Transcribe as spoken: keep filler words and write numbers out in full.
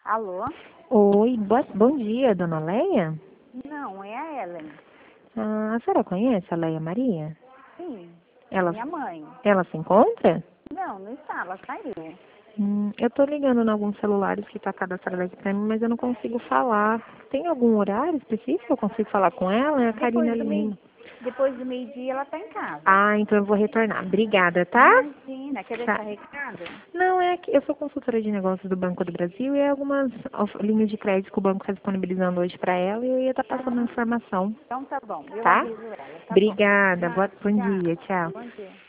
Alô? Oi, boa, bom dia, dona Leia. Não, é a Ellen. Ah, a senhora conhece a Leia Maria? Sim, Ela, minha mãe. ela se encontra? Não, não está, ela saiu. Hum, eu tô ligando em alguns celulares que tá cadastrado aqui pra mim, mas eu não consigo falar. Tem algum horário específico que eu consigo falar com ela? É a Karina Depois do meio, Lima. depois do meio-dia ela está em casa. Ah, então eu vou retornar. Obrigada, tá? Imagina, quer Tá. deixar recado? Não, é que eu sou consultora de negócios do Banco do Brasil e é algumas of- linhas de crédito que o banco está disponibilizando hoje para ela e eu ia estar passando a informação, Então tá bom, eu tá? aviso ela, tá bom. Obrigada, Ah, boa, bom tchau. dia, tchau. Bom dia.